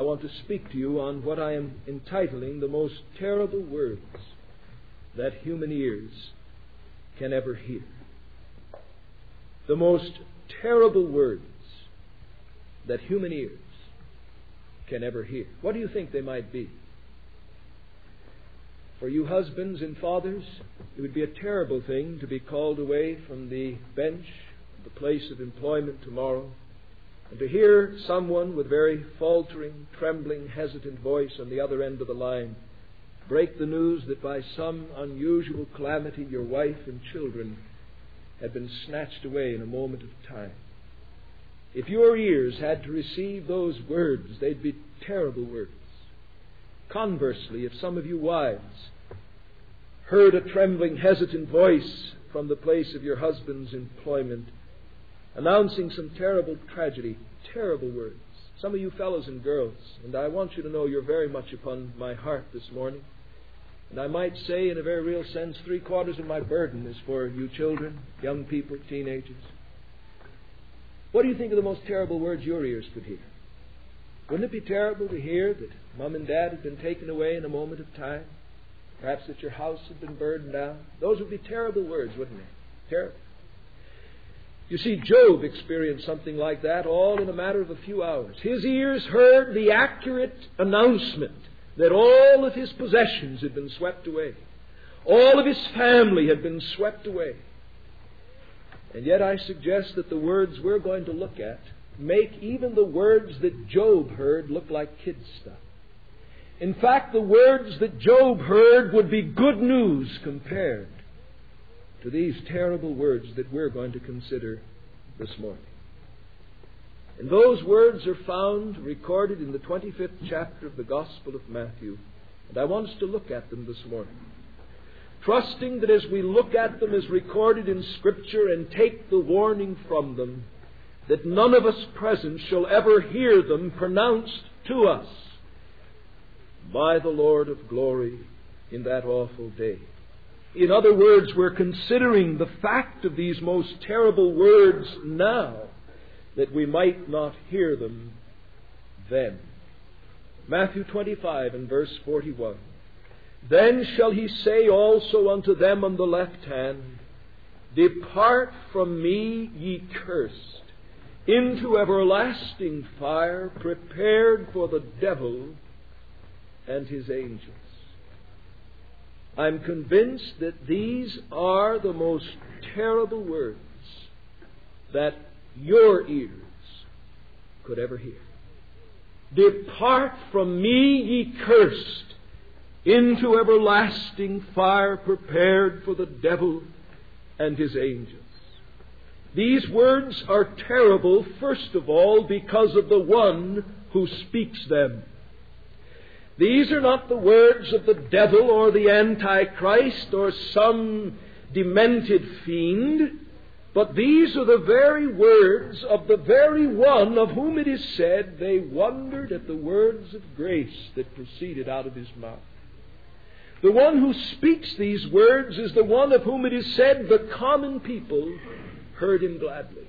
want to speak to you on what I am entitling the most terrible words that human ears can ever hear. The most terrible words that human ears can ever hear. What do you think they might be? For you husbands and fathers, it would be a terrible thing to be called away from the bench, the place of employment tomorrow, and to hear someone with very faltering, trembling, hesitant voice on the other end of the line break the news that by some unusual calamity your wife and children had been snatched away in a moment of time. If your ears had to receive those words, they'd be terrible words. Conversely, if some of you wives heard a trembling, hesitant voice from the place of your husband's employment announcing some terrible tragedy, terrible words. Some of you fellows and girls, and I want you to know you're very much upon my heart this morning. And I might say, in a very real sense, 3/4 of my burden is for you children, young people, teenagers. What do you think of the most terrible words your ears could hear? Wouldn't it be terrible to hear that Mom and Dad had been taken away in a moment of time? Perhaps that your house had been burned down? Those would be terrible words, wouldn't they? Terrible. You see, Job experienced something like that all in a matter of a few hours. His ears heard the accurate announcement that all of his possessions had been swept away. All of his family had been swept away. And yet I suggest that the words we're going to look at make even the words that Job heard look like kid stuff. In fact, the words that Job heard would be good news compared to these terrible words that we're going to consider this morning. And those words are found recorded in the 25th chapter of the Gospel of Matthew. And I want us to look at them this morning, trusting that as we look at them as recorded in Scripture and take the warning from them, that none of us present shall ever hear them pronounced to us by the Lord of glory in that awful day. In other words, we're considering the fact of these most terrible words now, that we might not hear them then. Matthew 25 and verse 41. Then shall he say also unto them on the left hand, Depart from me, ye cursed, into everlasting fire, prepared for the devil and his angels. I'm convinced that these are the most terrible words that your ears could ever hear. Depart from me, ye cursed, into everlasting fire, prepared for the devil and his angels. These words are terrible, first of all, because of the one who speaks them. These are not the words of the devil or the Antichrist or some demented fiend, but these are the very words of the very one of whom it is said, they wondered at the words of grace that proceeded out of his mouth. The one who speaks these words is the one of whom it is said, the common people heard him gladly.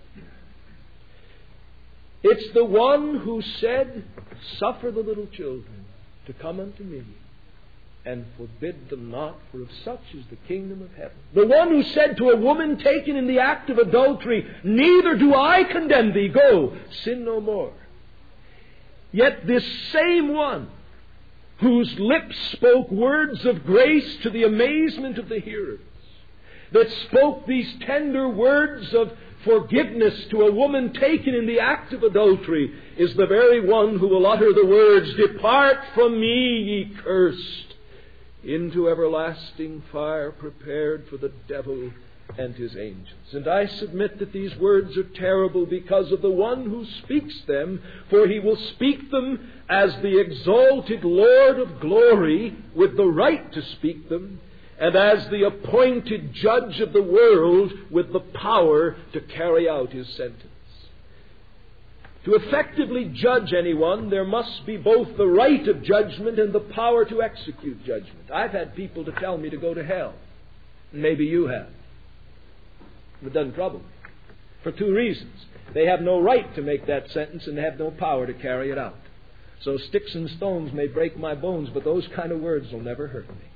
It's the one who said, Suffer the little children to come unto me, and forbid them not, for of such is the kingdom of heaven. The one who said to a woman taken in the act of adultery, Neither do I condemn thee, go, sin no more. Yet this same one, whose lips spoke words of grace to the amazement of the hearers, that spoke these tender words of forgiveness to a woman taken in the act of adultery, is the very one who will utter the words, Depart from me, ye cursed, into everlasting fire, prepared for the devil and his angels. And I submit that these words are terrible because of the one who speaks them, for he will speak them as the exalted Lord of glory with the right to speak them, and as the appointed judge of the world with the power to carry out his sentence. To effectively judge anyone, there must be both the right of judgment and the power to execute judgment. I've had people to tell me to go to hell. Maybe you have. It doesn't trouble me. For two reasons. They have no right to make that sentence and they have no power to carry it out. So sticks and stones may break my bones, but those kind of words will never hurt me.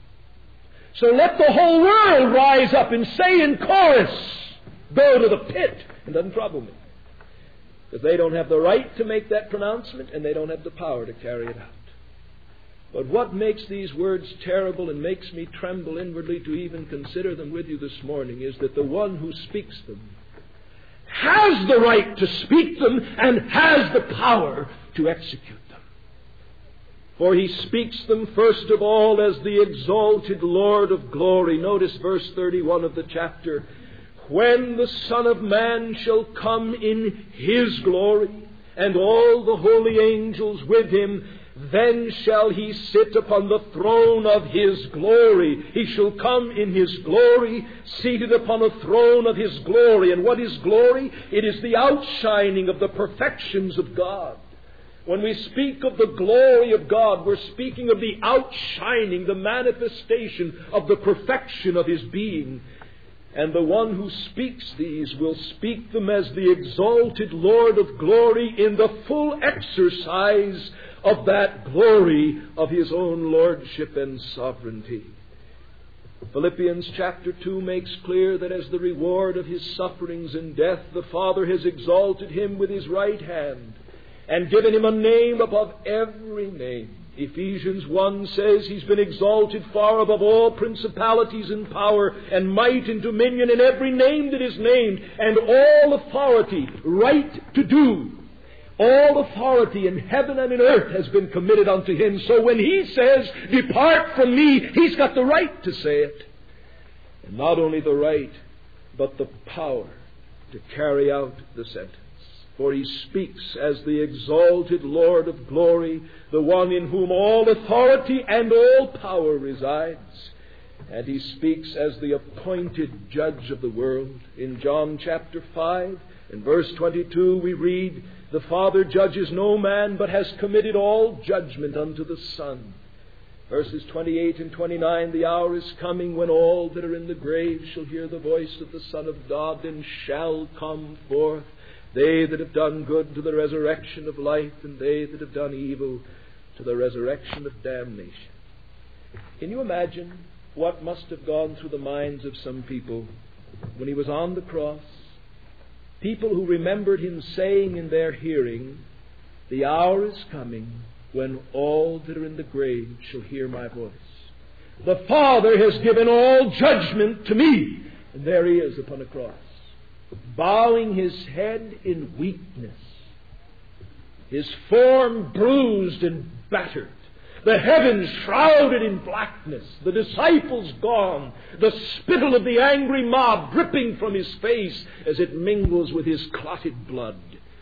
So let the whole world rise up and say in chorus, go to the pit. It doesn't trouble me. Because they don't have the right to make that pronouncement, and they don't have the power to carry it out. But what makes these words terrible and makes me tremble inwardly to even consider them with you this morning is that the one who speaks them has the right to speak them and has the power to execute them. For he speaks them first of all as the exalted Lord of glory. Notice verse 31 of the chapter. When the Son of Man shall come in his glory, and all the holy angels with him, then shall he sit upon the throne of his glory. He shall come in his glory, seated upon a throne of his glory. And what is glory? It is the outshining of the perfections of God. When we speak of the glory of God, we're speaking of the outshining, the manifestation of the perfection of his being. And the one who speaks these will speak them as the exalted Lord of glory in the full exercise of that glory of his own lordship and sovereignty. Philippians chapter 2 makes clear that as the reward of his sufferings and death, the Father has exalted him with his right hand and given him a name above every name. Ephesians 1 says he's been exalted far above all principalities and power and might and dominion and every name that is named, and all authority, right to do. All authority in heaven and in earth has been committed unto him. So when he says, depart from me, he's got the right to say it. And not only the right, but the power to carry out the sentence. For he speaks as the exalted Lord of glory, the one in whom all authority and all power resides. And he speaks as the appointed judge of the world. In John chapter 5, in verse 22, we read, the Father judges no man, but has committed all judgment unto the Son. Verses 28 and 29, the hour is coming when all that are in the grave shall hear the voice of the Son of God, and shall come forth. They that have done good to the resurrection of life, and they that have done evil to the resurrection of damnation. Can you imagine what must have gone through the minds of some people when he was on the cross? People who remembered him saying in their hearing, the hour is coming when all that are in the grave shall hear my voice. The Father has given all judgment to me. And there he is upon a cross, bowing his head in weakness, his form bruised and battered, the heavens shrouded in blackness, the disciples gone, the spittle of the angry mob dripping from his face as it mingles with his clotted blood.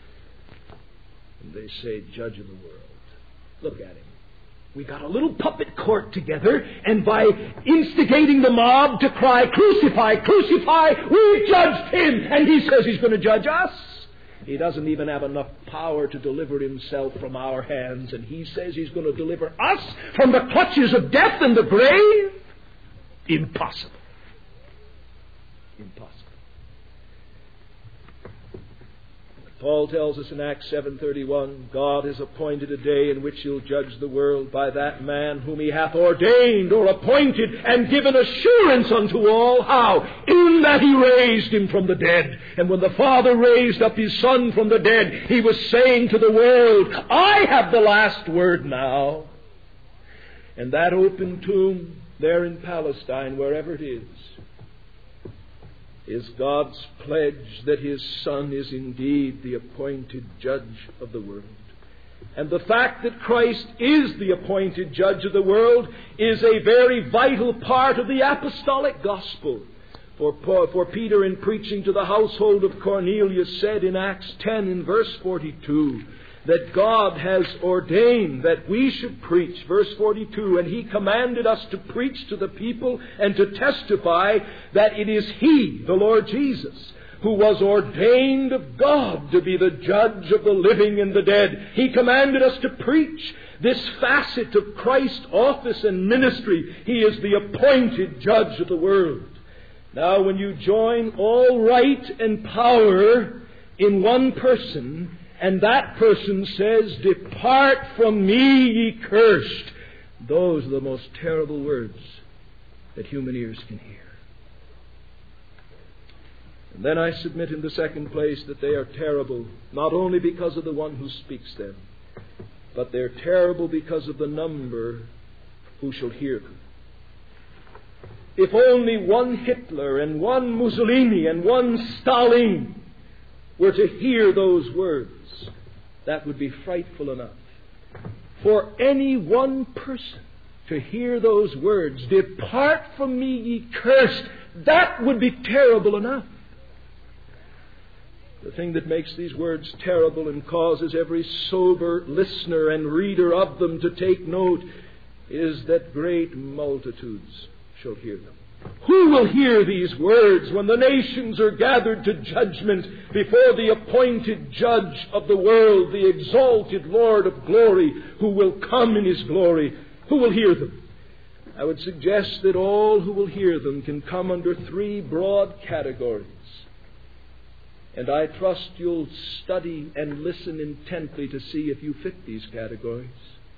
And they say, Judge of the world. Look at him. We got a little puppet court together, and by instigating the mob to cry, crucify, crucify, we judged him, and he says he's going to judge us. He doesn't even have enough power to deliver himself from our hands, and he says he's going to deliver us from the clutches of death and the grave? Impossible. Impossible. Paul tells us in Acts 7:31, God has appointed a day in which he'll judge the world by that man whom he hath ordained or appointed and given assurance unto all. How? In that he raised him from the dead. And when the Father raised up his Son from the dead, he was saying to the world, I have the last word now. And that open tomb there in Palestine, wherever it is God's pledge that his Son is indeed the appointed judge of the world. And the fact that Christ is the appointed judge of the world is a very vital part of the apostolic gospel. For Peter, in preaching to the household of Cornelius, said in Acts 10 in verse 42, that God has ordained that we should preach, verse 42, and he commanded us to preach to the people and to testify that it is he, the Lord Jesus, who was ordained of God to be the judge of the living and the dead. He commanded us to preach this facet of Christ's office and ministry. He is the appointed judge of the world. Now, when you join all right and power in one person, and that person says, "Depart from me, ye cursed," those are the most terrible words that human ears can hear. And then I submit in the second place that they are terrible not only because of the one who speaks them, but they're terrible because of the number who shall hear them. If only one Hitler and one Mussolini and one Stalin were to hear those words, that would be frightful enough. For any one person to hear those words, "Depart from me, ye cursed," that would be terrible enough. The thing that makes these words terrible and causes every sober listener and reader of them to take note is that great multitudes shall hear them. Who will hear these words when the nations are gathered to judgment before the appointed judge of the world, the exalted Lord of glory, who will come in His glory? Who will hear them? I would suggest that all who will hear them can come under three broad categories. And I trust you'll study and listen intently to see if you fit these categories.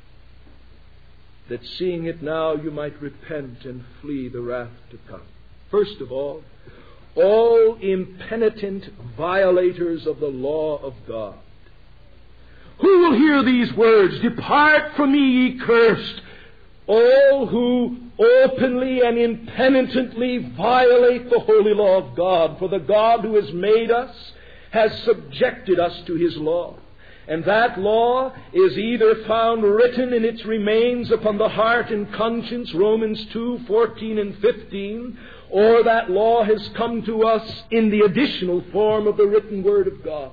That seeing it now you might repent and flee the wrath to come. First of all impenitent violators of the law of God. Who will hear these words, "Depart from me, ye cursed"? All who openly and impenitently violate the holy law of God. For the God who has made us has subjected us to His law. And that law is either found written in its remains upon the heart and conscience, Romans 2:14 and 15, or that law has come to us in the additional form of the written Word of God.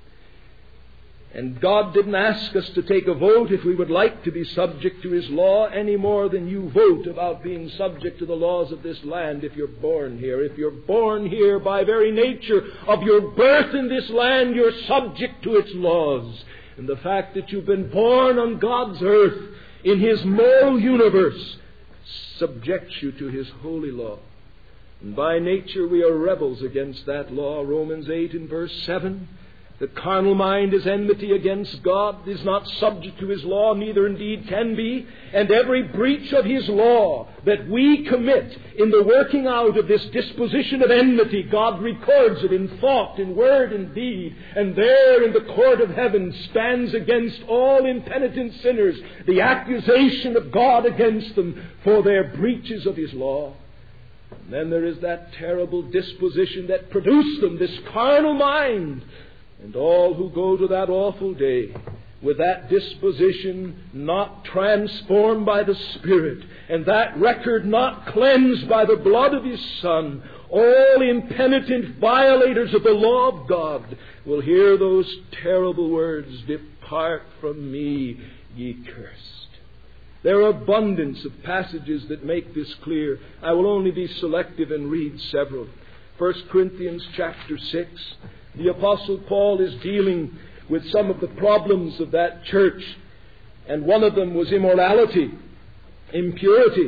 And God didn't ask us to take a vote if we would like to be subject to His law any more than you vote about being subject to the laws of this land if you're born here. If you're born here by very nature of your birth in this land, you're subject to its laws. And the fact that you've been born on God's earth in His moral universe subjects you to His holy law. And by nature we are rebels against that law. Romans 8 and verse 7. The carnal mind is enmity against God, is not subject to His law, neither indeed can be. And every breach of His law that we commit in the working out of this disposition of enmity, God records it in thought, in word, and deed. And there in the court of heaven stands against all impenitent sinners the accusation of God against them for their breaches of His law. And then there is that terrible disposition that produced them, this carnal mind. And all who go to that awful day with that disposition not transformed by the Spirit, and that record not cleansed by the blood of His Son, all impenitent violators of the law of God will hear those terrible words, "Depart from me, ye cursed." There are abundance of passages that make this clear. I will only be selective and read several. 1 Corinthians chapter 6. The Apostle Paul is dealing with some of the problems of that church, and one of them was immorality, impurity.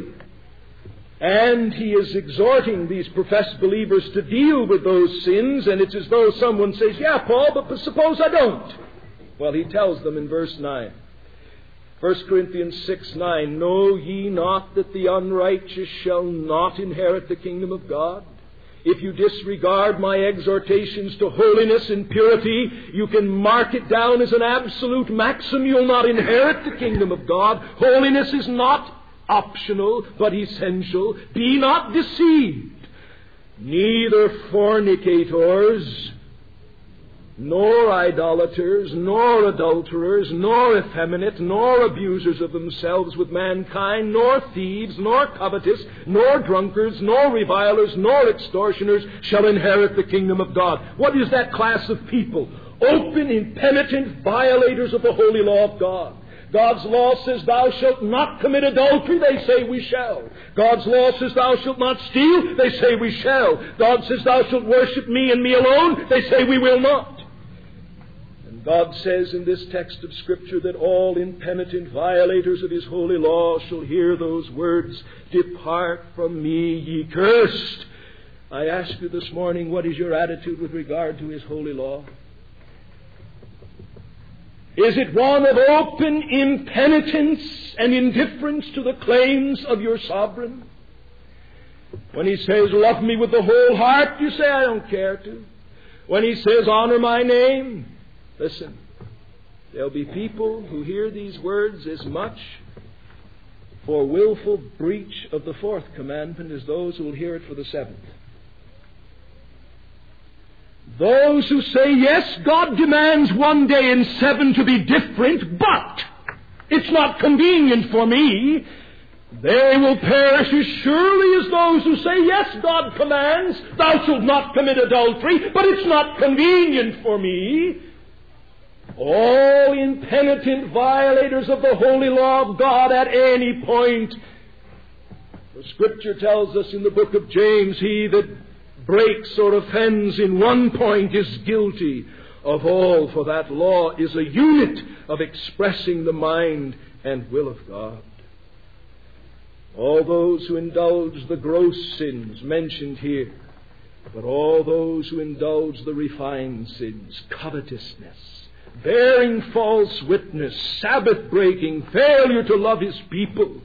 And he is exhorting these professed believers to deal with those sins, and it's as though someone says, "Yeah, Paul, but suppose I don't." Well, he tells them in verse 9. 1 Corinthians 6:9, "Know ye not that the unrighteous shall not inherit the kingdom of God? If you disregard my exhortations to holiness and purity, you can mark it down as an absolute maxim. You'll not inherit the kingdom of God. Holiness is not optional, but essential. Be not deceived. Neither fornicators, nor idolaters, nor adulterers, nor effeminate, nor abusers of themselves with mankind, nor thieves, nor covetous, nor drunkards, nor revilers, nor extortioners shall inherit the kingdom of God." What is that class of people? Open, impenitent violators of the holy law of God. God's law says, "Thou shalt not commit adultery." They say, "We shall." God's law says, "Thou shalt not steal." They say, "We shall." God says, "Thou shalt worship me and me alone." They say, "We will not." God says in this text of Scripture that all impenitent violators of His holy law shall hear those words, "Depart from me, ye cursed." I ask you this morning, what is your attitude with regard to His holy law? Is it one of open impenitence and indifference to the claims of your sovereign? When he says, love me with the whole heart, you say, I don't care to. When he says, honor my name, listen, there'll be people who hear these words as much for willful breach of the fourth commandment as those who will hear it for the seventh. Those who say, yes, God demands one day in 7 to be different, but it's not convenient for me, they will perish as surely as those who say, yes, God commands, thou shalt not commit adultery, but it's not convenient for me. All impenitent violators of the holy law of God at any point. The Scripture tells us in the book of James, he that breaks or offends in one point is guilty of all, for that law is a unit of expressing the mind and will of God. All those who indulge the gross sins mentioned here, but all those who indulge the refined sins, covetousness, bearing false witness, Sabbath breaking, failure to love his people.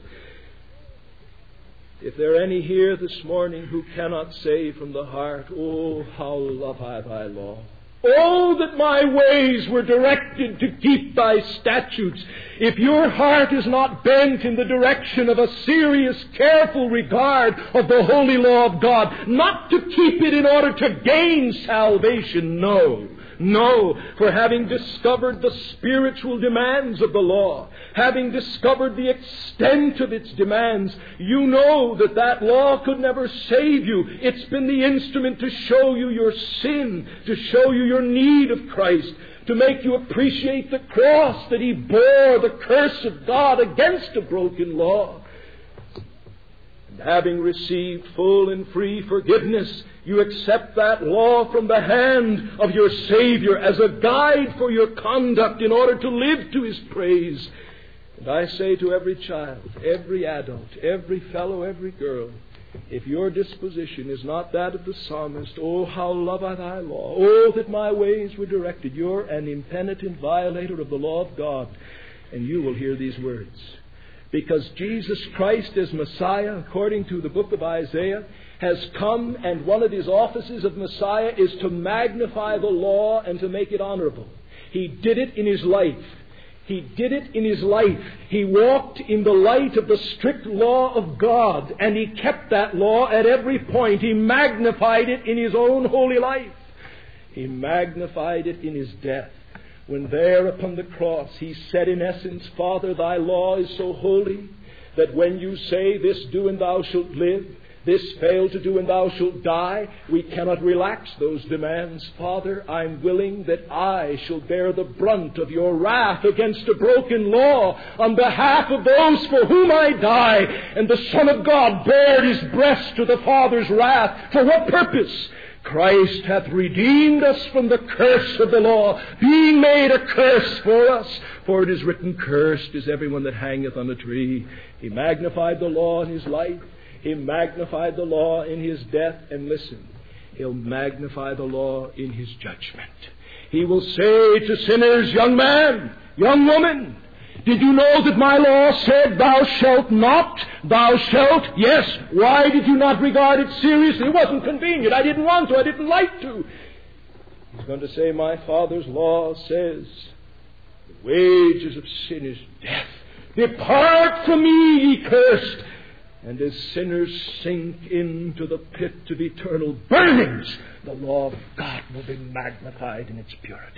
If there are any here this morning who cannot say from the heart, oh, how love I thy law. Oh, that my ways were directed to keep thy statutes. If your heart is not bent in the direction of a serious, careful regard of the holy law of God, not to keep it in order to gain salvation, no. No, for having discovered the spiritual demands of the law, having discovered the extent of its demands, you know that that law could never save you. It's been the instrument to show you your sin, to show you your need of Christ, to make you appreciate the cross that He bore, the curse of God against a broken law. And having received full and free forgiveness, you accept that law from the hand of your Savior as a guide for your conduct in order to live to His praise. And I say to every child, every adult, every fellow, every girl, if your disposition is not that of the psalmist, oh, how love I thy law, oh, that my ways were directed, you're an impenitent violator of the law of God. And you will hear these words. Because Jesus Christ as Messiah, according to the book of Isaiah, has come, and one of His offices of Messiah is to magnify the law and to make it honorable. He did it in His life. He did it in His life. He walked in the light of the strict law of God, and He kept that law at every point. He magnified it in His own holy life. He magnified it in His death. When there upon the cross He said in essence, Father, thy law is so holy that when you say this do and thou shalt live, this fail to do and thou shalt die, we cannot relax those demands. Father, I'm willing that I shall bear the brunt of your wrath against a broken law on behalf of those for whom I die. And the Son of God bared His breast to the Father's wrath. For what purpose? Christ hath redeemed us from the curse of the law, being made a curse for us. For it is written, cursed is everyone that hangeth on a tree. He magnified the law in His life. He magnified the law in His death. And listen, He'll magnify the law in His judgment. He will say to sinners, young man, young woman, did you know that my law said, thou shalt not, thou shalt? Yes. Why did you not regard it seriously? It wasn't convenient. I didn't want to. I didn't like to. He's going to say, my Father's law says, the wages of sin is death. Depart from me, ye cursed. And as sinners sink into the pit of eternal burnings, the law of God will be magnified in its purity.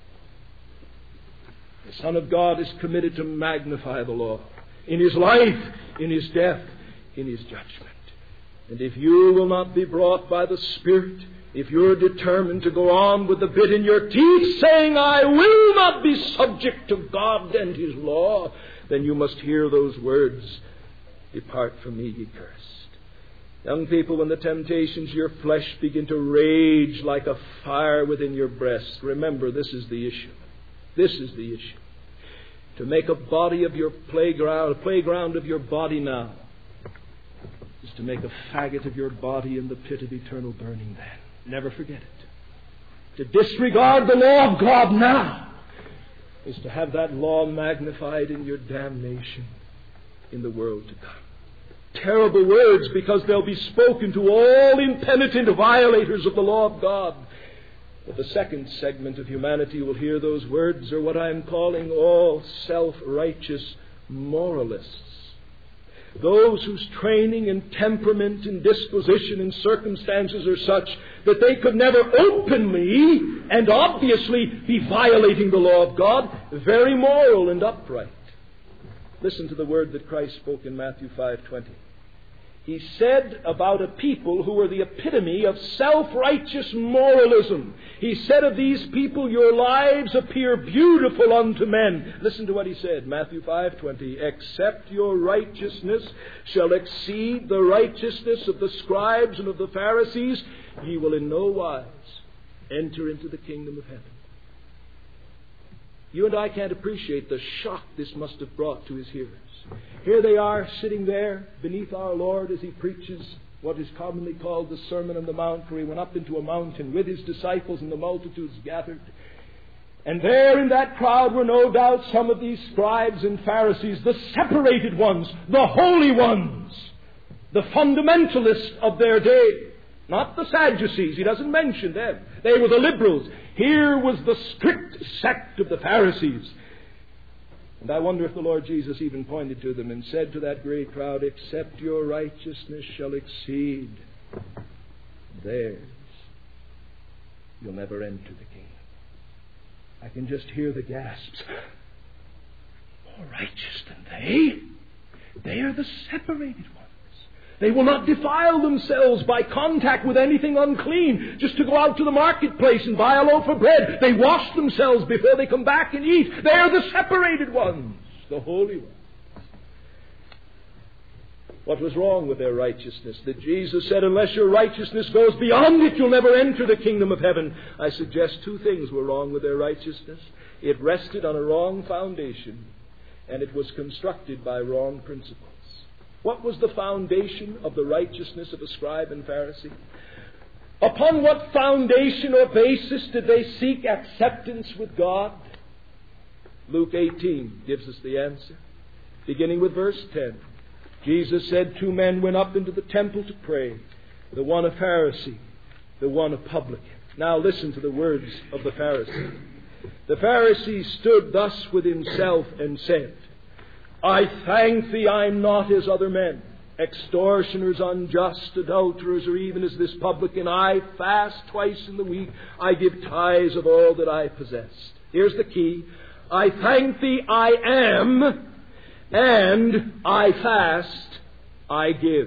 The Son of God is committed to magnify the law in His life, in His death, in His judgment. And if you will not be brought by the Spirit, if you're determined to go on with the bit in your teeth, saying, I will not be subject to God and His law, then you must hear those words, depart from me, ye cursed. Young people, when the temptations of your flesh begin to rage like a fire within your breast, remember this is the issue. This is the issue. To make a body of your playground, a playground of your body now, is to make a faggot of your body in the pit of eternal burning then. Never forget it. To disregard the law of God now is to have that law magnified in your damnation in the world to come. Terrible words, because they'll be spoken to all impenitent violators of the law of God. But the second segment of humanity will hear those words, or what I'm calling all self-righteous moralists. Those whose training and temperament and disposition and circumstances are such that they could never openly and obviously be violating the law of God, very moral and upright. Listen to the word that Christ spoke in Matthew 5:20. He said about a people who were the epitome of self-righteous moralism. He said of these people, your lives appear beautiful unto men. Listen to what he said, Matthew 5:20. Except your righteousness shall exceed the righteousness of the scribes and of the Pharisees, ye will in no wise enter into the kingdom of heaven. You and I can't appreciate the shock this must have brought to his hearers. Here they are sitting there beneath our Lord as he preaches what is commonly called the Sermon on the Mount, for he went up into a mountain with his disciples and the multitudes gathered. And there in that crowd were no doubt some of these scribes and Pharisees, the separated ones, the holy ones, the fundamentalists of their day. Not the Sadducees, he doesn't mention them. They were the liberals. Here was the strict sect of the Pharisees. And I wonder if the Lord Jesus even pointed to them and said to that great crowd, except your righteousness shall exceed theirs, you'll never enter the kingdom. I can just hear the gasps. More righteous than they? They are the separated ones. They will not defile themselves by contact with anything unclean, just to go out to the marketplace and buy a loaf of bread. They wash themselves before they come back and eat. They are the separated ones, the holy ones. What was wrong with their righteousness? That Jesus said, unless your righteousness goes beyond it, you'll never enter the kingdom of heaven. I suggest two things were wrong with their righteousness. It rested on a wrong foundation, and it was constructed by wrong principles. What was the foundation of the righteousness of a scribe and Pharisee? Upon what foundation or basis did they seek acceptance with God? Luke 18 gives us the answer, beginning with verse 10. Jesus said, 2 men went up into the temple to pray, the one a Pharisee, the one a publican. Now listen to the words of the Pharisee. The Pharisee stood thus with himself and said, I thank thee I'm not as other men, extortioners, unjust, adulterers, or even as this publican. I fast twice in the week. I give tithes of all that I possess. Here's the key. I thank thee I am, and I fast, I give.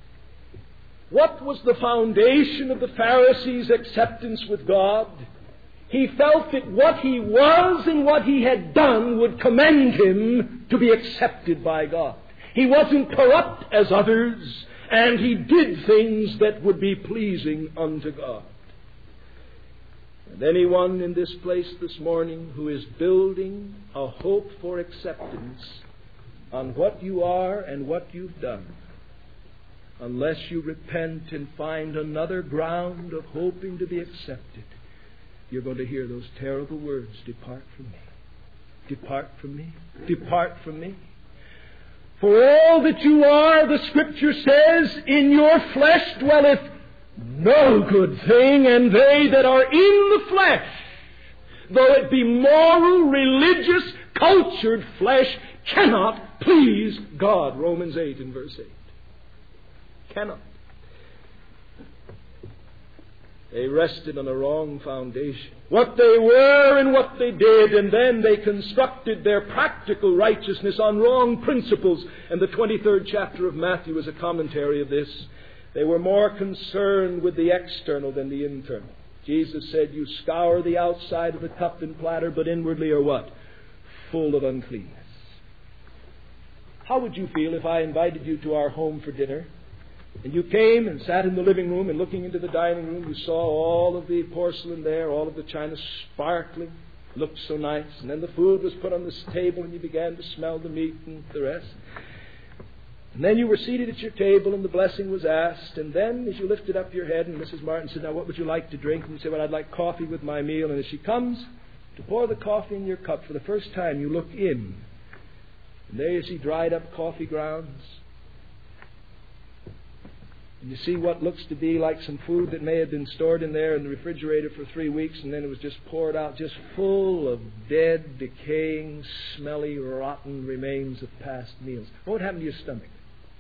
What was the foundation of the Pharisee's acceptance with God? He felt that what he was and what he had done would commend him to be accepted by God. He wasn't corrupt as others, and he did things that would be pleasing unto God. And anyone in this place this morning who is building a hope for acceptance on what you are and what you've done, unless you repent and find another ground of hoping to be accepted, you're going to hear those terrible words, depart from me. Depart from me. Depart from me. For all that you are, the Scripture says, in your flesh dwelleth no good thing, and they that are in the flesh, though it be moral, religious, cultured flesh, cannot please God. Romans 8 and verse 8. Cannot. They rested on a wrong foundation. What they were and what they did, and then they constructed their practical righteousness on wrong principles. And the 23rd chapter of Matthew is a commentary of this. They were more concerned with the external than the internal. Jesus said, you scour the outside of the cup and platter, but inwardly are what? Full of uncleanness. How would you feel if I invited you to our home for dinner? And you came and sat in the living room, and looking into the dining room, you saw all of the porcelain there, all of the china sparkling, looked so nice. And then the food was put on this table, and you began to smell the meat and the rest. And then you were seated at your table, and the blessing was asked. And then, as you lifted up your head, and Mrs. Martin said, now what would you like to drink? And you said, well, I'd like coffee with my meal. And as she comes to pour the coffee in your cup, for the first time you look in, and there you see dried up coffee grounds. And you see what looks to be like some food that may have been stored in there in the refrigerator for 3 weeks, and then it was just poured out, just full of dead, decaying, smelly, rotten remains of past meals. What would happen to your stomach?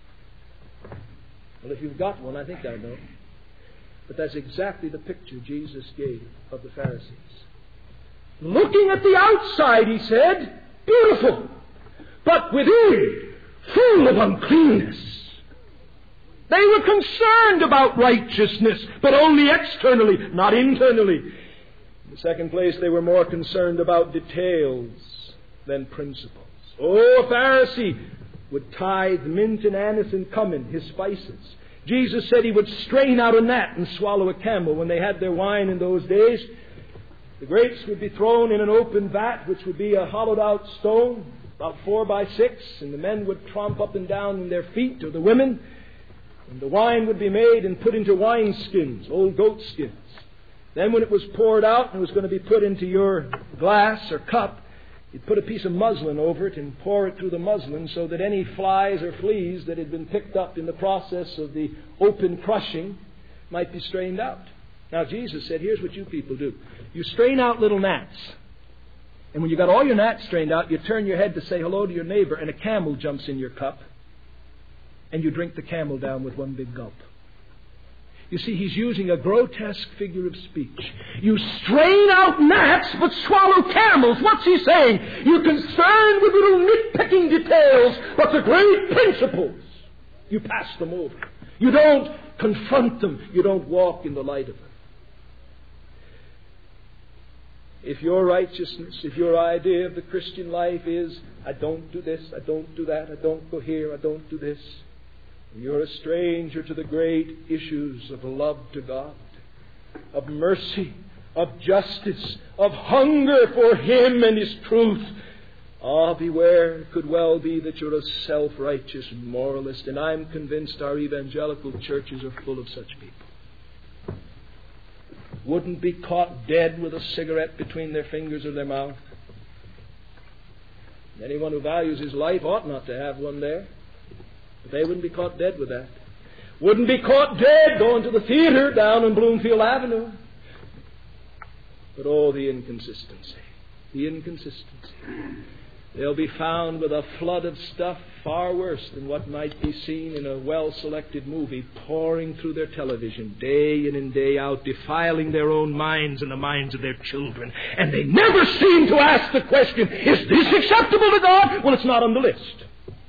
Well, if you've got one, I think I know. But that's exactly the picture Jesus gave of the Pharisees. Looking at the outside, he said, beautiful, but within, full of uncleanness. They were concerned about righteousness, but only externally, not internally. In the second place, they were more concerned about details than principles. Oh, a Pharisee would tithe mint and anise and cumin, his spices. Jesus said he would strain out a gnat and swallow a camel. When they had their wine in those days, the grapes would be thrown in an open vat, which would be a hollowed-out stone, about 4 by 6, and the men would tromp up and down in their feet, or the women. And the wine would be made and put into wine skins, old goat skins. Then when it was poured out and was going to be put into your glass or cup, you'd put a piece of muslin over it and pour it through the muslin so that any flies or fleas that had been picked up in the process of the open crushing might be strained out. Now Jesus said, here's what you people do. You strain out little gnats. And when you got all your gnats strained out, you turn your head to say hello to your neighbor, and a camel jumps in your cup. And you drink the camel down with one big gulp. You see, he's using a grotesque figure of speech. You strain out gnats, but swallow camels. What's he saying? You're concerned with little nitpicking details, but the great principles, you pass them over. You don't confront them. You don't walk in the light of them. If your righteousness, if your idea of the Christian life is, I don't do this, I don't do that, I don't go here, I don't do this, you're a stranger to the great issues of love to God, of mercy, of justice, of hunger for Him and His truth. Ah, beware, it could well be that you're a self-righteous moralist, and I'm convinced our evangelical churches are full of such people. Wouldn't be caught dead with a cigarette between their fingers or their mouth. Anyone who values his life ought not to have one there. But they wouldn't be caught dead with that. Wouldn't be caught dead going to the theater down on Bloomfield Avenue. But oh, the inconsistency. The inconsistency. They'll be found with a flood of stuff far worse than what might be seen in a well-selected movie pouring through their television day in and day out, defiling their own minds and the minds of their children. And they never seem to ask the question, is this acceptable to God? Well, it's not on the list.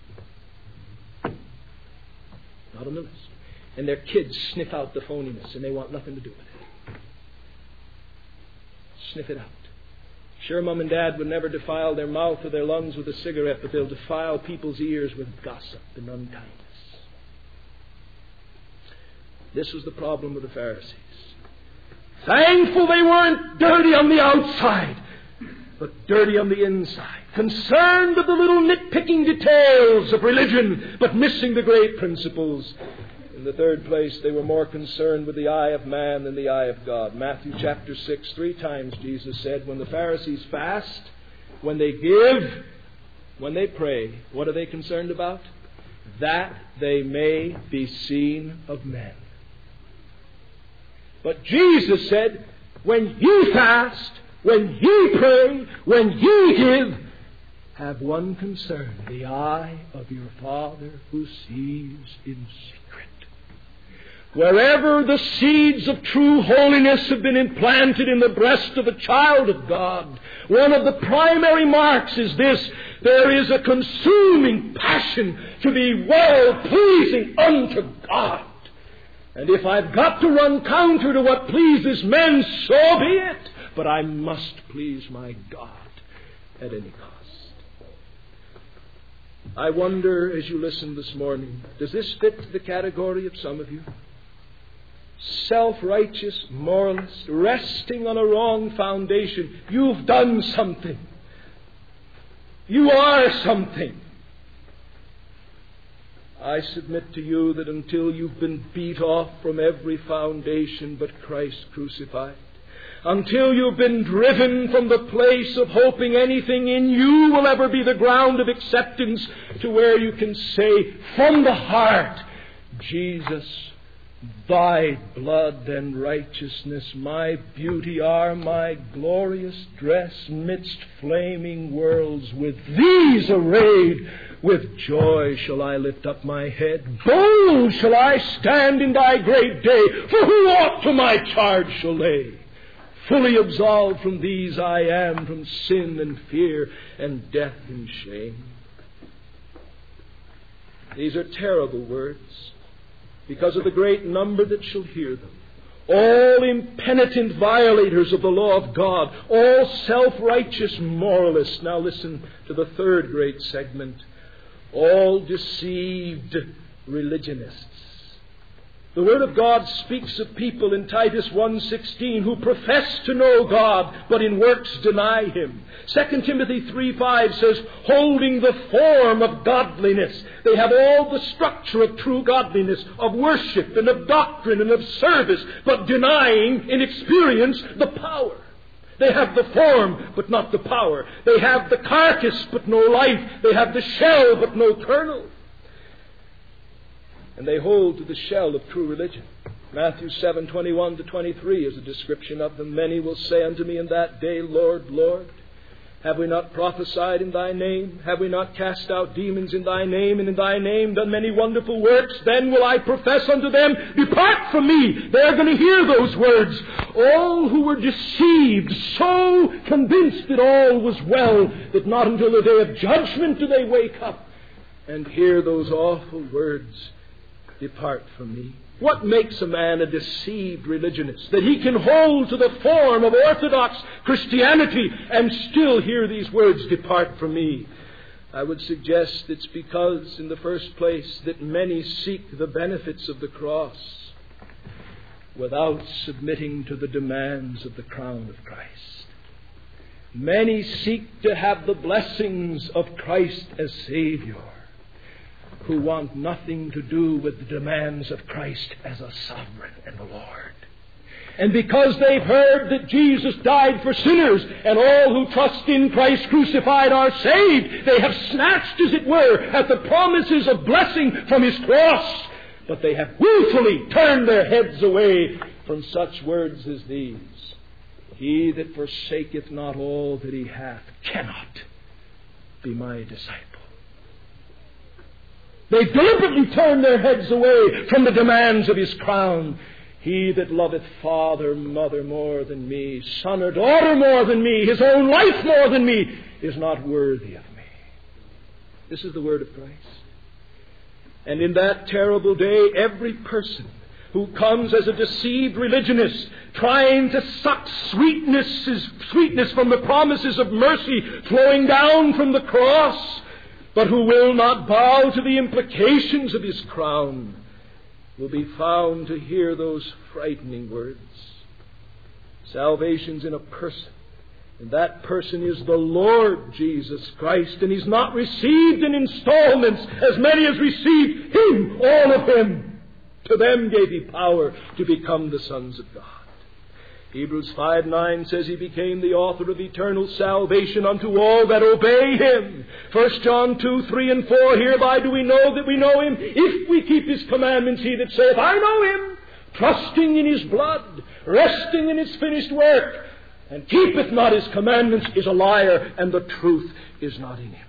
Not on the list. And their kids sniff out the phoniness and they want nothing to do with it. Sniff it out. Sure, Mom and Dad would never defile their mouth or their lungs with a cigarette, but they'll defile people's ears with gossip and unkindness. This was the problem with the Pharisees. Thankful they weren't dirty on the outside, but dirty on the inside. Concerned with the little nitpicking details of religion, but missing the great principles. In the third place, they were more concerned with the eye of man than the eye of God. Matthew chapter 6, 3 times Jesus said, when the Pharisees fast, when they give, when they pray, what are they concerned about? That they may be seen of men. But Jesus said, when ye fast, when ye pray, when ye give, have one concern, the eye of your Father who sees in secret. Wherever the seeds of true holiness have been implanted in the breast of a child of God, one of the primary marks is this: there is a consuming passion to be well-pleasing unto God. And if I've got to run counter to what pleases men, so be it. But I must please my God at any cost. I wonder, as you listen this morning, does this fit the category of some of you? Self-righteous moralist, resting on a wrong foundation. You've done something. You are something. I submit to you that until you've been beat off from every foundation but Christ crucified, until you've been driven from the place of hoping anything in you will ever be the ground of acceptance to where you can say from the heart, Jesus, thy blood and righteousness, my beauty, are my glorious dress midst flaming worlds. With these arrayed, with joy shall I lift up my head. Bold shall I stand in thy great day, for who aught to my charge shall lay? Fully absolved from these I am, from sin and fear and death and shame. These are terrible words, because of the great number that shall hear them. All impenitent violators of the law of God, all self-righteous moralists. Now listen to the third great segment. All deceived religionists. The Word of God speaks of people in Titus 1:16 who profess to know God, but in works deny Him. 2 Timothy 3:5 says, holding the form of godliness. They have all the structure of true godliness, of worship and of doctrine and of service, but denying in experience the power. They have the form, but not the power. They have the carcass, but no life. They have the shell, but no kernel. And they hold to the shell of true religion. Matthew 7:21-23 is a description of them. Many will say unto me in that day, Lord, Lord, have we not prophesied in thy name? Have we not cast out demons in thy name, and in thy name done many wonderful works? Then will I profess unto them, depart from me. They're going to hear those words. All who were deceived, so convinced that all was well, that not until the day of judgment do they wake up and hear those awful words, depart from me. What makes a man a deceived religionist? That he can hold to the form of orthodox Christianity and still hear these words, depart from me. I would suggest it's because, in the first place, that many seek the benefits of the cross without submitting to the demands of the crown of Christ. Many seek to have the blessings of Christ as Savior, who want nothing to do with the demands of Christ as a sovereign and a Lord. And because they've heard that Jesus died for sinners, and all who trust in Christ crucified are saved, they have snatched, as it were, at the promises of blessing from His cross. But they have willfully turned their heads away from such words as these. He that forsaketh not all that he hath cannot be my disciple. They deliberately turn their heads away from the demands of His crown. He that loveth father, mother more than me, son or daughter more than me, his own life more than me, is not worthy of me. This is the word of Christ. And in that terrible day, every person who comes as a deceived religionist, trying to suck sweetness from the promises of mercy flowing down from the cross, but who will not bow to the implications of His crown, will be found to hear those frightening words. Salvation's in a person, and that person is the Lord Jesus Christ, and He's not received in installments, as many as received Him, all of Him. To them gave He power to become the sons of God. Hebrews 5:9 says He became the author of eternal salvation unto all that obey Him. 1 John 2:3 and 4, hereby do we know that we know Him, if we keep His commandments. He that saith, I know Him, trusting in His blood, resting in His finished work, and keepeth not His commandments, is a liar, and the truth is not in him.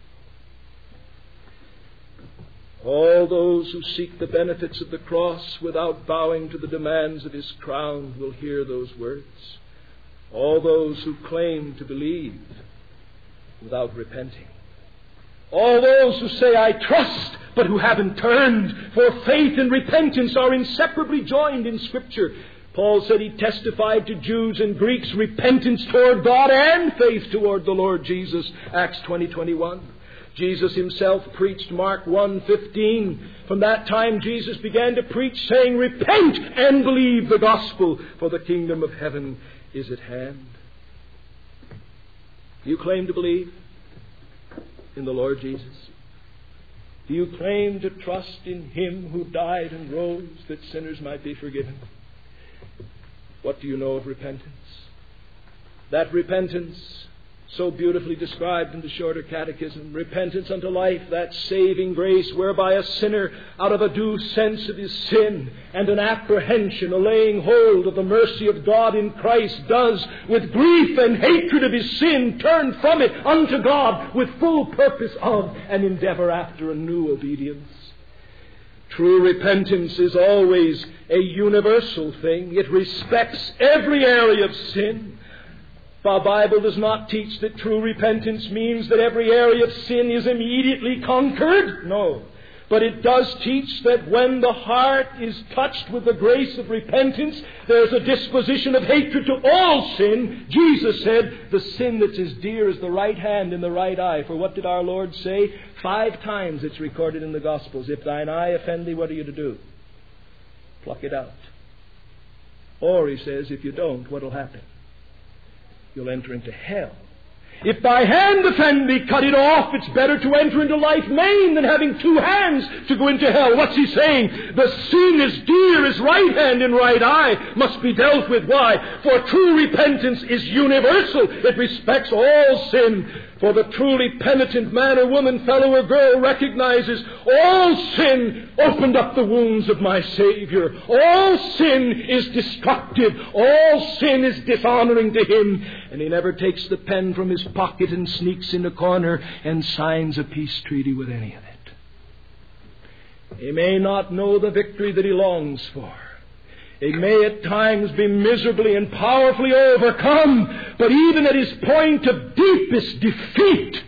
All those who seek the benefits of the cross without bowing to the demands of His crown will hear those words. All those who claim to believe without repenting. All those who say, I trust, but who haven't turned. For faith and repentance are inseparably joined in Scripture. Paul said he testified to Jews and Greeks repentance toward God and faith toward the Lord Jesus. Acts 20:21. Jesus Himself preached Mark 1:15. From that time Jesus began to preach, saying, repent and believe the gospel, for the kingdom of heaven is at hand. Do you claim to believe in the Lord Jesus? Do you claim to trust in Him who died and rose that sinners might be forgiven? What do you know of repentance? That repentance, so beautifully described in the Shorter Catechism, repentance unto life, that saving grace whereby a sinner, out of a due sense of his sin and an apprehension, a laying hold of the mercy of God in Christ, does, with grief and hatred of his sin, turn from it unto God with full purpose of and endeavor after a new obedience. True repentance is always a universal thing. It respects every area of sin. The Bible does not teach that true repentance means that every area of sin is immediately conquered. No. But it does teach that when the heart is touched with the grace of repentance, there's a disposition of hatred to all sin. Jesus said, the sin that's as dear as the right hand and the right eye. For what did our Lord say? 5 times it's recorded in the Gospels. If thine eye offend thee, what are you to do? Pluck it out. Or, he says, if you don't, what will happen? You'll enter into hell. If thy hand offend thee, cut it off. It's better to enter into life maimed than having 2 hands to go into hell. What's he saying? The sin is dear as right hand and right eye must be dealt with. Why? For true repentance is universal. It respects all sin. For the truly penitent man or woman, fellow or girl, recognizes all sin opened up the wounds of my Savior. All sin is destructive. All sin is dishonoring to Him. And he never takes the pen from his pocket and sneaks in a corner and signs a peace treaty with any of it. He may not know the victory that he longs for. He may at times be miserably and powerfully overcome, but even at his point of deepest defeat,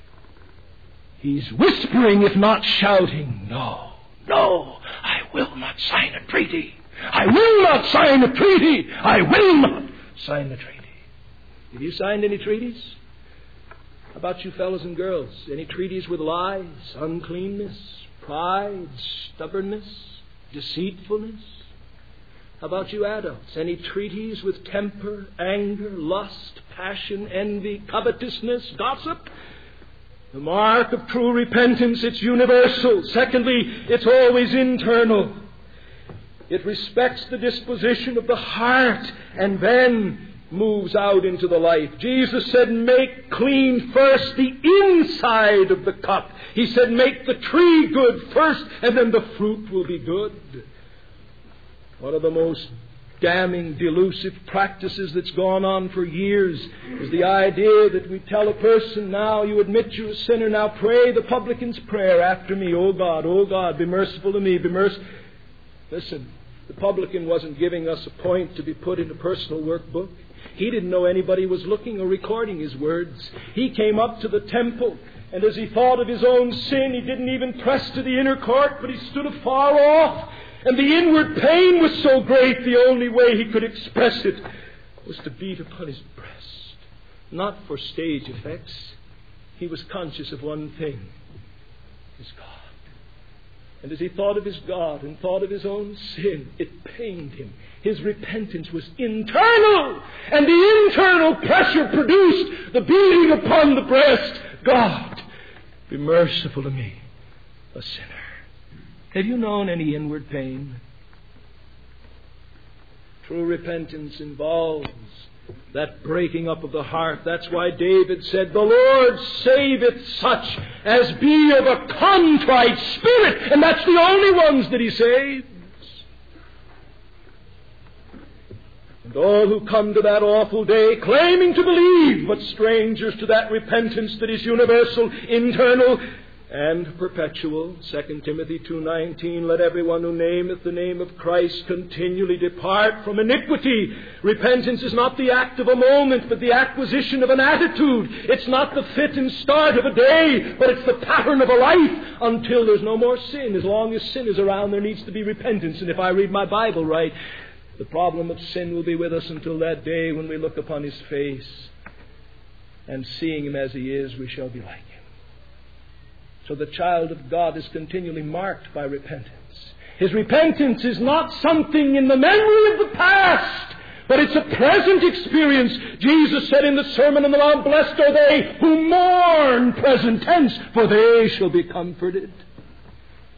he's whispering, if not shouting, no, I will not sign a treaty. I will not sign a treaty. I will not sign a treaty. Have you signed any treaties? How about you fellows and girls? Any treaties with lies, uncleanness, pride, stubbornness, deceitfulness? How about you adults? Any treaties with temper, anger, lust, passion, envy, covetousness, gossip? The mark of true repentance, it's universal. Secondly, it's always internal. It respects the disposition of the heart and then moves out into the life. Jesus said, make clean first the inside of the cup. He said, make the tree good first, and then the fruit will be good. One of the most damning, delusive practices that's gone on for years is the idea that we tell a person, now you admit you're a sinner, now pray the publican's prayer after me. Oh God, be merciful to me, be merciful. Listen, the publican wasn't giving us a point to be put in a personal workbook. He didn't know anybody was looking or recording his words. He came up to the temple, and as he thought of his own sin, he didn't even press to the inner court, but he stood afar off. And the inward pain was so great, the only way he could express it was to beat upon his breast. Not for stage effects. He was conscious of one thing, his God. And as he thought of his God and thought of his own sin, it pained him. His repentance was internal, and the internal pressure produced the beating upon the breast. God, be merciful to me, a sinner. Have you known any inward pain? True repentance involves that breaking up of the heart. That's why David said, the Lord saveth such as be of a contrite spirit. And that's the only ones that He saves. And all who come to that awful day claiming to believe, but strangers to that repentance that is universal, internal, and perpetual. 2 Timothy 2:19, let everyone who nameth the name of Christ continually depart from iniquity. Repentance is not the act of a moment, but the acquisition of an attitude. It's not the fit and start of a day, but it's the pattern of a life until there's no more sin. As long as sin is around, there needs to be repentance. And if I read my Bible right, the problem of sin will be with us until that day when we look upon His face, and seeing Him as He is, we shall be like Him. So the child of God is continually marked by repentance. His repentance is not something in the memory of the past, but it's a present experience. Jesus said in the Sermon on the Mount, blessed are they who mourn, present tense, for they shall be comforted.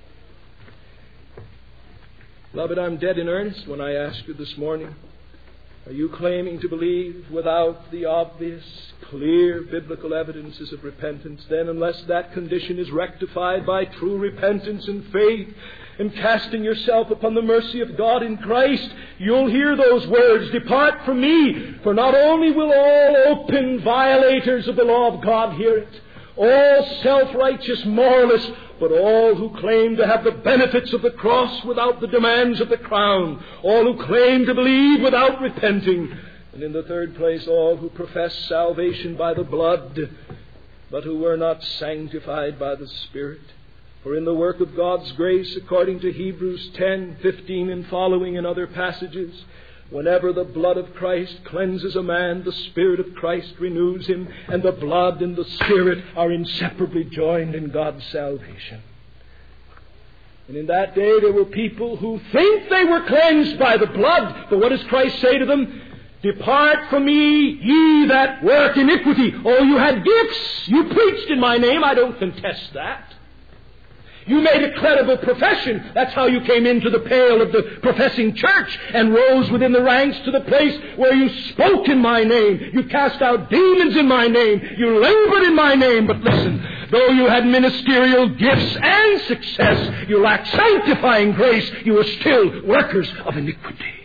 Beloved, I'm dead in earnest when I ask you this morning, Are you claiming to believe without the obvious, clear biblical evidences of repentance? Then, unless that condition is rectified by true repentance and faith and casting yourself upon the mercy of God in Christ, you'll hear those words, "Depart from me," for not only will all open violators of the law of God hear it, all self-righteous moralists, but all who claim to have the benefits of the cross without the demands of the crown, all who claim to believe without repenting, and in the third place, all who profess salvation by the blood, but who were not sanctified by the Spirit. For in the work of God's grace, according to Hebrews 10:15 and following in other passages, whenever the blood of Christ cleanses a man, the Spirit of Christ renews him, and the blood and the Spirit are inseparably joined in God's salvation. And in that day there were people who think they were cleansed by the blood, but what does Christ say to them? "Depart from me, ye that work iniquity." Oh, you had gifts. You preached in my name. I don't contest that. You made a credible profession. That's how you came into the pale of the professing church and rose within the ranks to the place where you spoke in my name. You cast out demons in my name. You labored in my name. But listen, though you had ministerial gifts and success, you lacked sanctifying grace. You were still workers of iniquity.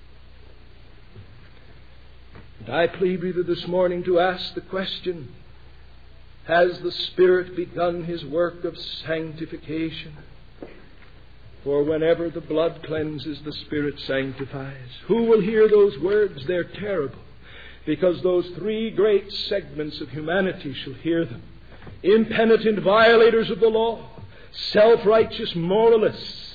And I plead with you this morning to ask the question, has the Spirit begun His work of sanctification? For whenever the blood cleanses, the Spirit sanctifies. Who will hear those words? They're terrible, because those three great segments of humanity shall hear them. Impenitent violators of the law, self-righteous moralists,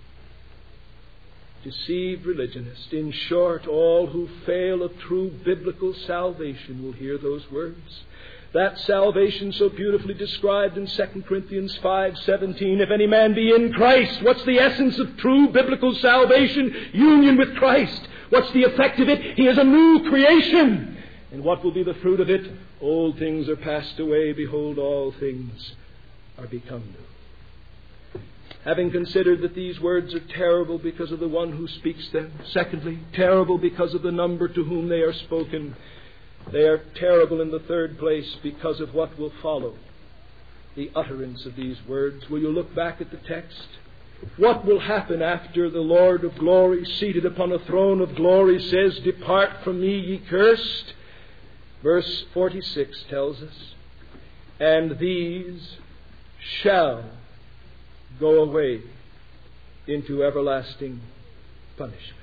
deceived religionists. In short, all who fail of true biblical salvation will hear those words. That salvation so beautifully described in 2 Corinthians 5:17. If any man be in Christ, what's the essence of true biblical salvation? Union with Christ. What's the effect of it? He is a new creation. And what will be the fruit of it? Old things are passed away. Behold, all things are become new. Having considered that these words are terrible because of the one who speaks them. Secondly, terrible because of the number to whom they are spoken. They are terrible in the third place because of what will follow the utterance of these words. Will you look back at the text? What will happen after the Lord of glory, seated upon a throne of glory, says, "Depart from me, ye cursed"? Verse 46 tells us, "And these shall go away into everlasting punishment."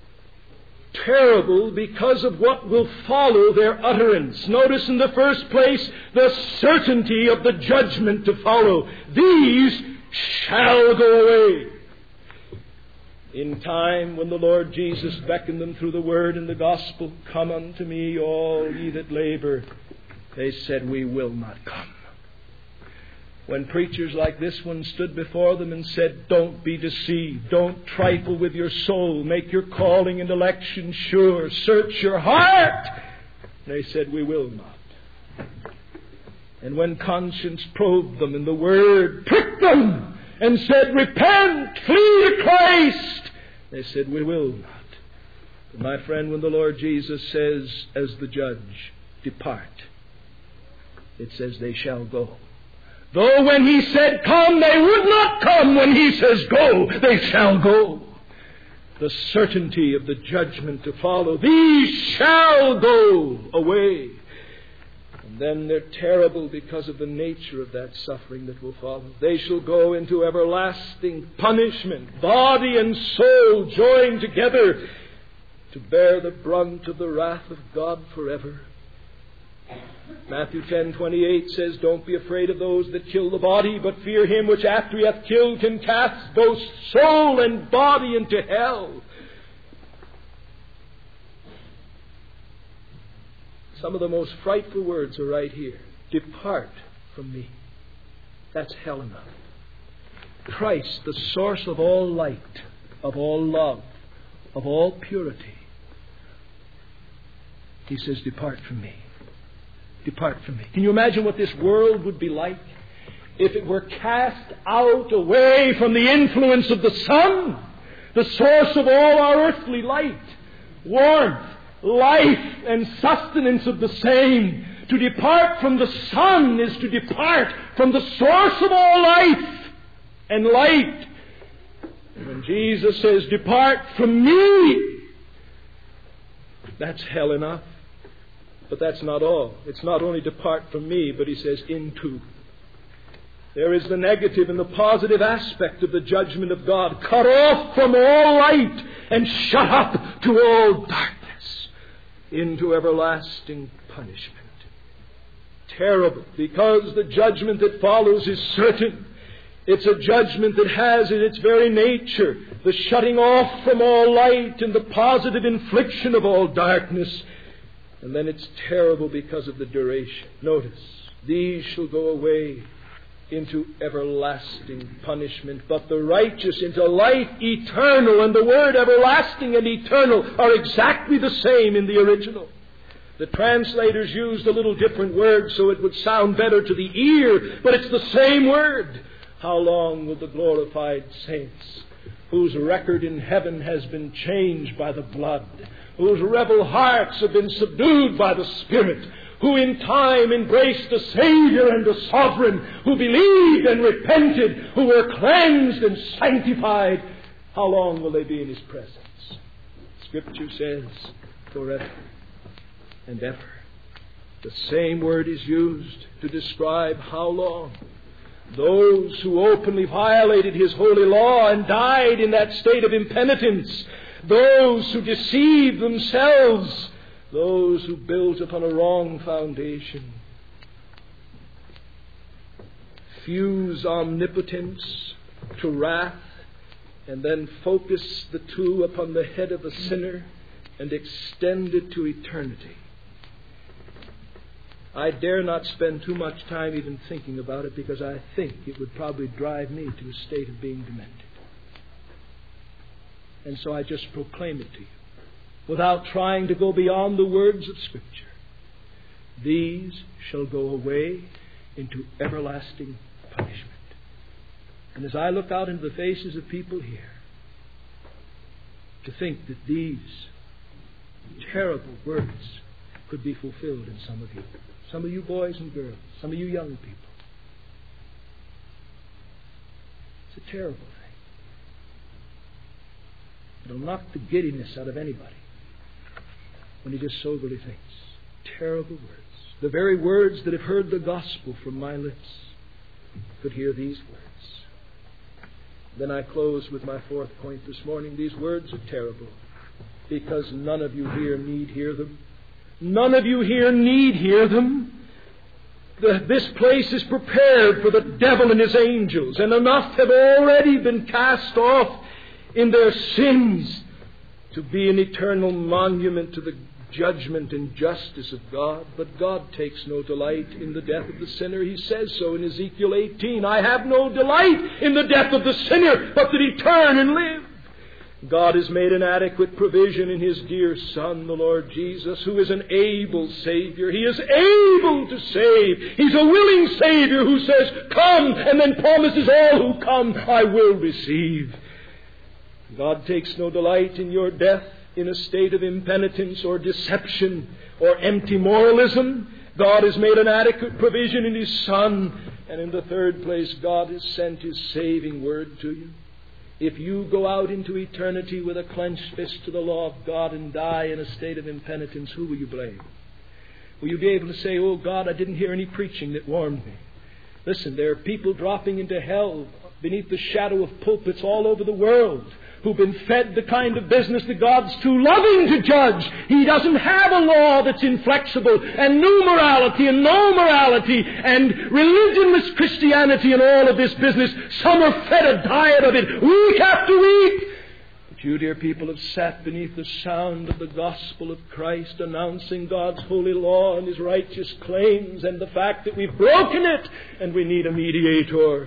Terrible because of what will follow their utterance. Notice in the first place the certainty of the judgment to follow. These shall go away. In time when the Lord Jesus beckoned them through the Word and the Gospel, "Come unto me, all ye that labor," they said, "We will not come." When preachers like this one stood before them and said, "Don't be deceived. Don't trifle with your soul. Make your calling and election sure. Search your heart," they said, "We will not." And when conscience probed them and the Word pricked them and said, "Repent, flee to Christ," they said, "We will not." But my friend, when the Lord Jesus says, as the judge, "Depart," it says they shall go. Though when He said, "Come," they would not come, when He says, "Go," they shall go. The certainty of the judgment to follow. These shall go away. And then they're terrible because of the nature of that suffering that will follow. They shall go into everlasting punishment, body and soul joined together to bear the brunt of the wrath of God forever. Matthew 10:28 says, "Don't be afraid of those that kill the body, but fear Him which after He hath killed can cast both soul and body into hell." Some of the most frightful words are right here. "Depart from me." That's hell enough. Christ, the source of all light, of all love, of all purity. He says, "Depart from me. Depart from me." Can you imagine what this world would be like if it were cast out away from the influence of the sun, the source of all our earthly light, warmth, life and sustenance of the same. To depart from the Son is to depart from the source of all life and light. And when Jesus says, "Depart from me," that's hell enough. But that's not all. It's not only depart from me, but he says, into. There is the negative and the positive aspect of the judgment of God. Cut off from all light and shut up to all darkness into everlasting punishment. Terrible, because the judgment that follows is certain. It's a judgment that has in its very nature the shutting off from all light and the positive infliction of all darkness. And then it's terrible because of the duration. Notice, these shall go away into everlasting punishment, but the righteous into life eternal. And the word everlasting and eternal are exactly the same in the original. The translators used a little different word so it would sound better to the ear, but it's the same word. How long will the glorified saints, whose record in heaven has been changed by the blood, whose rebel hearts have been subdued by the Spirit, who in time embraced a Savior and a Sovereign, who believed and repented, who were cleansed and sanctified, how long will they be in His presence? Scripture says, forever and ever. The same word is used to describe how long. Those who openly violated His holy law and died in that state of impenitence, those who deceived themselves, those who built upon a wrong foundation, fuse omnipotence to wrath, and then focus the two upon the head of the sinner and extend it to eternity. I dare not spend too much time even thinking about it, because I think it would probably drive me to a state of being demented. And so I just proclaim it to you, without trying to go beyond the words of Scripture. These shall go away into everlasting punishment. And as I look out into the faces of people here, to think that these terrible words could be fulfilled in some of you boys and girls, some of you young people. It's a terrible thing. It'll knock the giddiness out of anybody when he just soberly thinks. Terrible words. The very words that have heard the gospel from my lips could hear these words. Then I close with my fourth point this morning. These words are terrible because none of you here need hear them. None of you here need hear them. This place is prepared for the devil and his angels, and enough have already been cast off in their sins to be an eternal monument to the judgment and justice of God. But God takes no delight in the death of the sinner. He says so in Ezekiel 18, "I have no delight in the death of the sinner, but that he turn and live." God has made an adequate provision in His dear Son, the Lord Jesus, who is an able Savior. He is able to save. He's a willing Savior who says, "Come," and then promises all who come, "I will receive." God takes no delight in your death in a state of impenitence or deception or empty moralism. God has made an adequate provision in His Son. And in the third place, God has sent His saving word to you. If you go out into eternity with a clenched fist to the law of God and die in a state of impenitence, who will you blame? Will you be able to say, "Oh God, I didn't hear any preaching that warned me"? Listen, there are people dropping into hell beneath the shadow of pulpits all over the world who've been fed the kind of business that God's too loving to judge. He doesn't have a law that's inflexible, and new morality and no morality and religionless Christianity and all of this business. Some are fed a diet of it week after week. But you, dear people, have sat beneath the sound of the gospel of Christ, announcing God's holy law and His righteous claims and the fact that we've broken it and we need a mediator.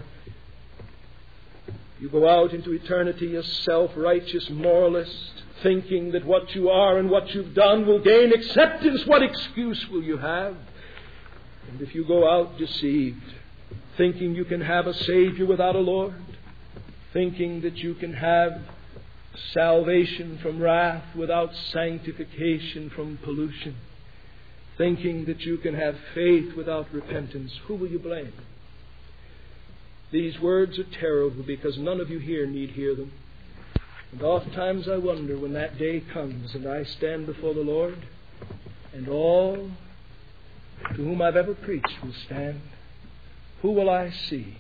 You go out into eternity a self-righteous moralist, thinking that what you are and what you've done will gain acceptance. What excuse will you have? And if you go out deceived, thinking you can have a Savior without a Lord, thinking that you can have salvation from wrath without sanctification from pollution, thinking that you can have faith without repentance, who will you blame? These words are terrible because none of you here need hear them. And oftentimes I wonder when that day comes and I stand before the Lord and all to whom I've ever preached will stand, who will I see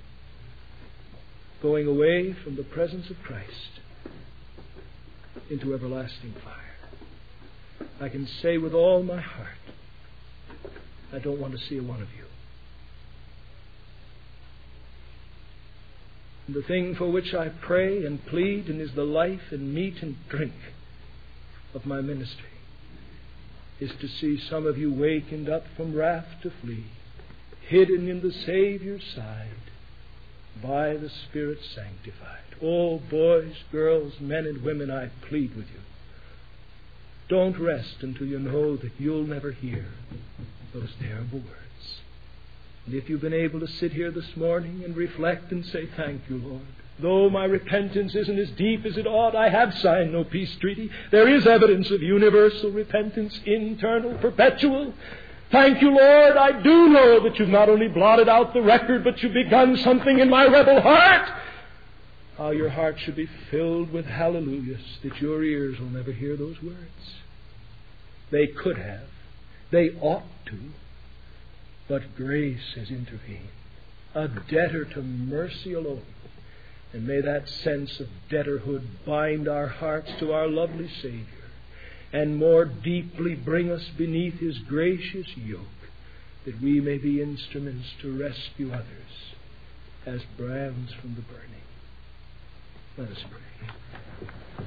going away from the presence of Christ into everlasting fire? I can say with all my heart, I don't want to see a one of you. And the thing for which I pray and plead and is the life and meat and drink of my ministry is to see some of you wakened up from wrath to flee, hidden in the Savior's side, by the Spirit sanctified. Oh, boys, girls, men and women, I plead with you. Don't rest until you know that you'll never hear those terrible words. And if you've been able to sit here this morning and reflect and say, thank you, Lord. Though my repentance isn't as deep as it ought, I have signed no peace treaty. There is evidence of universal repentance, internal, perpetual. Thank you, Lord. I do know that you've not only blotted out the record, but you've begun something in my rebel heart. How your heart should be filled with hallelujahs, that your ears will never hear those words. They could have. They ought to. But grace has intervened. A debtor to mercy alone. And may that sense of debtorhood bind our hearts to our lovely Savior and more deeply bring us beneath His gracious yoke, that we may be instruments to rescue others as brands from the burning. Let us pray.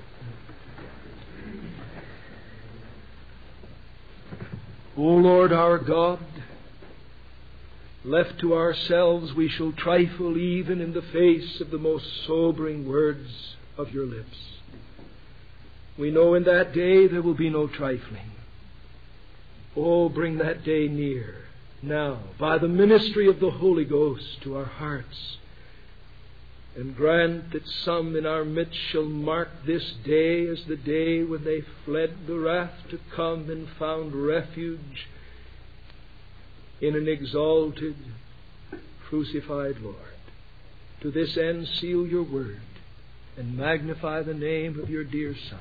O Lord our God, left to ourselves, we shall trifle even in the face of the most sobering words of your lips. We know in that day there will be no trifling. Oh, bring that day near now by the ministry of the Holy Ghost to our hearts, and grant that some in our midst shall mark this day as the day when they fled the wrath to come and found refuge in an exalted, crucified Lord. To this end, seal your word and magnify the name of your dear Son.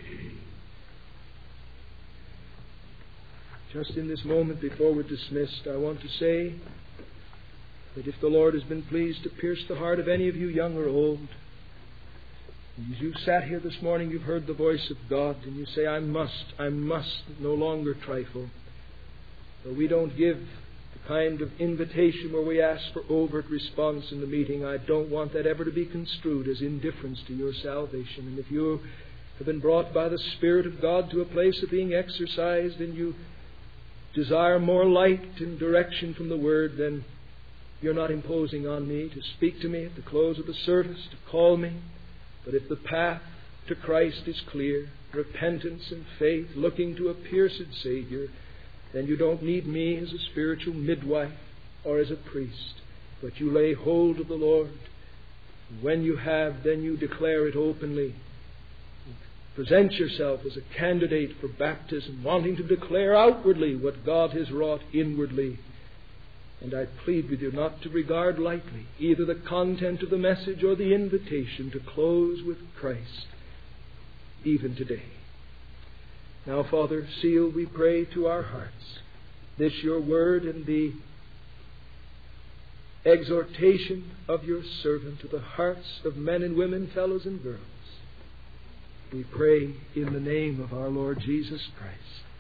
Just in this moment before we're dismissed, I want to say that if the Lord has been pleased to pierce the heart of any of you, young or old, as you've sat here this morning, you've heard the voice of God, and you say, I must no longer trifle. Though we don't give the kind of invitation where we ask for overt response in the meeting, I don't want that ever to be construed as indifference to your salvation. And if you have been brought by the Spirit of God to a place of being exercised and you desire more light and direction from the Word, then you're not imposing on me to speak to me at the close of the service, to call me. But if the path to Christ is clear, repentance and faith, looking to a pierced Savior, then you don't need me as a spiritual midwife or as a priest, but you lay hold of the Lord. When you have, then you declare it openly. Present yourself as a candidate for baptism, wanting to declare outwardly what God has wrought inwardly. And I plead with you not to regard lightly either the content of the message or the invitation to close with Christ, even today. Now, Father, seal, we pray, to our hearts this your word and the exhortation of your servant to the hearts of men and women, fellows and girls. We pray in the name of our Lord Jesus Christ.